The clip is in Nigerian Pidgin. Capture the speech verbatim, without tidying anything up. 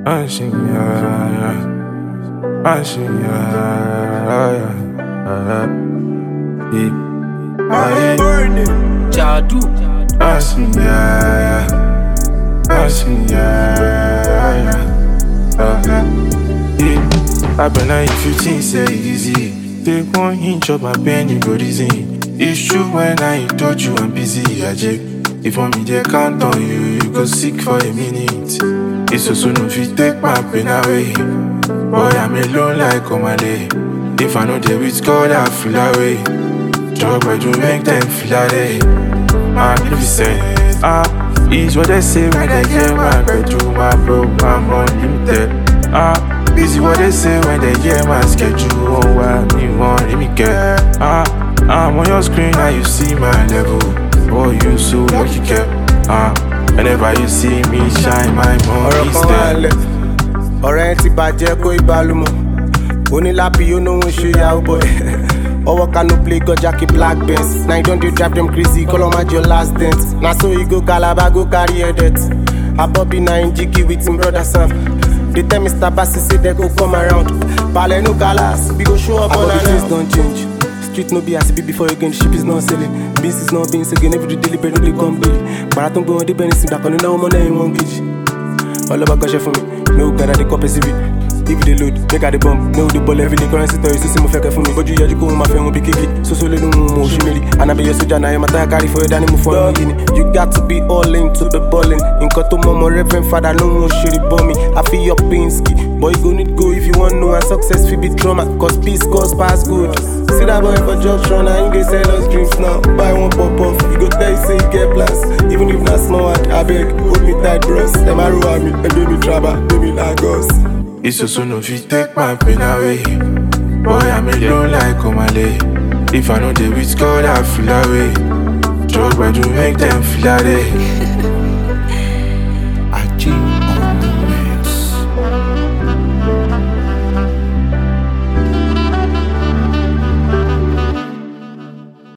I see ya, I see ya, I burning. Jadu. I see ya, I see ya. I been like fifteen, say easy. Take one inch of my pen, you go reason. It's true when I told you I'm busy, I check. If on me they count on you, you go sick for a minute. It's so soon if you take my pain away. Boy, I'm alone like Omale. If I know they with God, I feel away. Job where you make them feel away. Man, if you say, ah, is what they say when they hear my bedroom, my bro, I'm unlimited. Ah, busy what they say when they hear my schedule. Oh, why me want, let me get. Ah, I'm on your screen, now you see my level. Oh, you so lucky, kept. Ah, whenever you see me shine, my money's there. Ọ̀rẹ́ ti bàjẹ́ kó ìbálòmọ̀. Onílápì yóò know ṣe yahoo boy. Ọwọ́ kanu play gọjà kí black benz. Now you don dey drive them crazy, call on your last dent. Na so you go Calabar, go carry headet. Abobi na him jiggy with him brother Sam. They tell Mister Bassi say they go come around. Pale no galas, we go show up on our face don't change. Street no be as it be before again, the ship is not selling. Business not being again, every day deliberate, no they come daily. But I don't go on the benefits, back on the now money in one gauge. All about cash for me, no gather the copy C V. If they load, make out the bomb, no the ball every day currency stories to see my fake for me. But you hear you go my friend will be kicky. So so little more shimmy. And I be your soldier now, I'm a carry for your daddy move for me. You got to be all in to be balling. In Koto Momo, Reverend Father, no more shitty bomb me. I feel your Pinsky. Boy, go need go if you want no and success fi be drama. Cause peace cause pass good. See that boy for junction, I ain't they sell us drinks now. Buy one pop off, you go tell you say you get plans. Even if not small, I beg, hold me tight, bros. Them a row at me, and baby trouble, baby Lagos. It's so soon if you take my pain away. Boy, I'm alone like Omale. If I know they with God, I feel away. Job where you make them feel away.